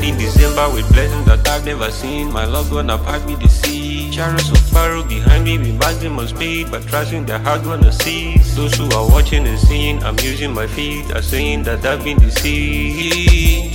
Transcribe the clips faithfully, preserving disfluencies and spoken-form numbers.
in December with blessings that I've never seen. My loved one apart me the sea. Chariots of Pharaoh behind me with maximum speed, but trusting their heart gonna cease. Those who are watching and seeing, I'm using my feet, are saying that I've been deceived.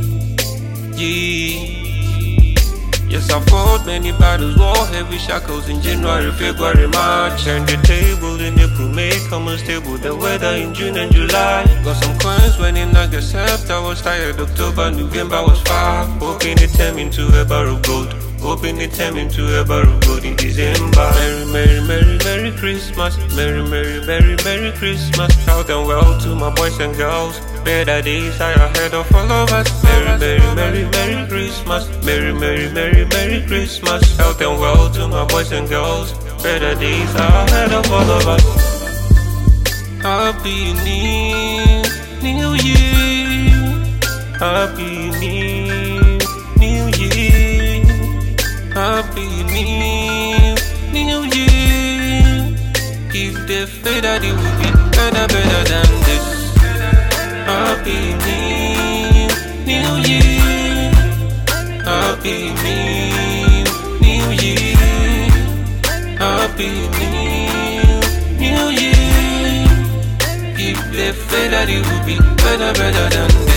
Yeah. Yes, I fought many battles, wore heavy shackles in January, February, March. Turned the table in April, May, come unstable, the weather in June and July. Got some coins when in August, I was tired, October, November was far. Hoping it turned into a barrel of gold. Hoping it turned into a barrel of gold in December. Merry, Merry, Merry, Merry Christmas. Merry, Merry, Merry, Merry Christmas. Shout and well to my boys and girls. Better days are ahead of all of us. Merry, Merry, Merry, Merry Christmas. Merry, Merry, Merry, Merry Christmas. Shout and well to my boys and girls. Better days are ahead of all of us. Happy New, New Year. Happy New, New Year. Happy New, New Year. If they say that it will be better, better than this. Happy New, New Year. Happy New, New Year. Happy New, New Year. If they say that it will be better, better than this.